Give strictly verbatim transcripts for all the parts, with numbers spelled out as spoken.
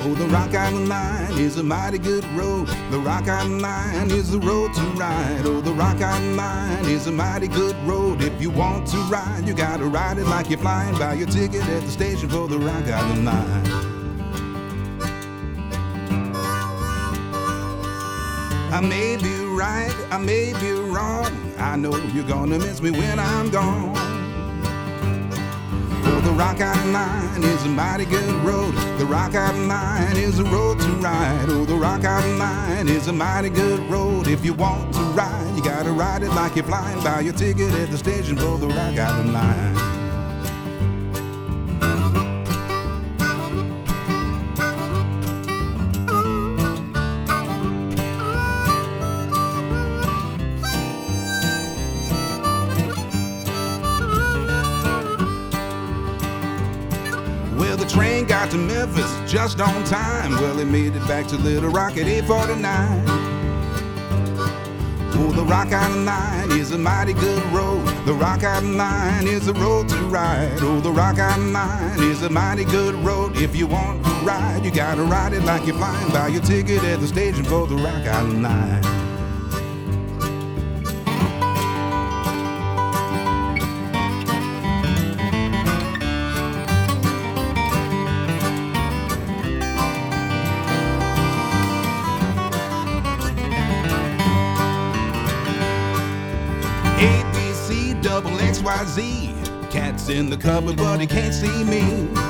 Oh, the Rock Island Line is a mighty good road. The Rock Island Line is the road to ride. Oh, the Rock Island Line is a mighty good road. If you want to ride, you gotta ride it like you're flying. Buy your ticket at the station for the Rock Island Line. I may be right, I may be wrong. I know you're gonna miss me when I'm gone. Oh, the Rock Island Line is a mighty good road. The Rock Island Line is a road to ride. Oh, the Rock Island Line is a mighty good road. If you want to ride, you gotta ride it like you're flying. Buy your ticket at the station for the Rock Island Line. Well, the train got to Memphis just on time. Well, it made it back to Little Rock at eight forty-nine. Oh, the Rock Island Line is a mighty good road. The Rock Island Line is a road to ride. Oh, the Rock Island Line is a mighty good road. If you want to ride, you gotta ride it like you're flying. Buy your ticket at the station for the Rock Island Line. A, B, C, double X, Y, Z. Cat's in the cupboard, but he can't see me.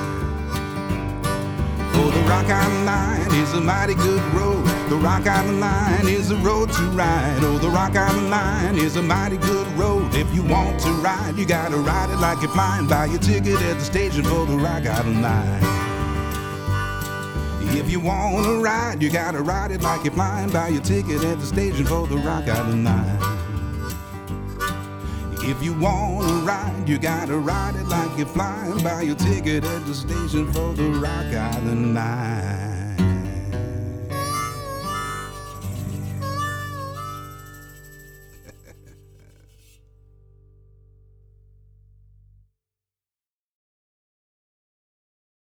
Oh, the Rock Island Line is a mighty good road. The Rock Island Line is a road to ride. Oh, the Rock Island Line is a mighty good road. If you want to ride, you gotta ride it like you're flying. Buy your ticket at the station for the Rock Island Line. If you wanna ride, you gotta ride it like you're flying. Buy your ticket at the station for the Rock Island Line. If you wanna ride, you gotta ride it like you're flying. Buy your ticket at the station for the Rock Island Line.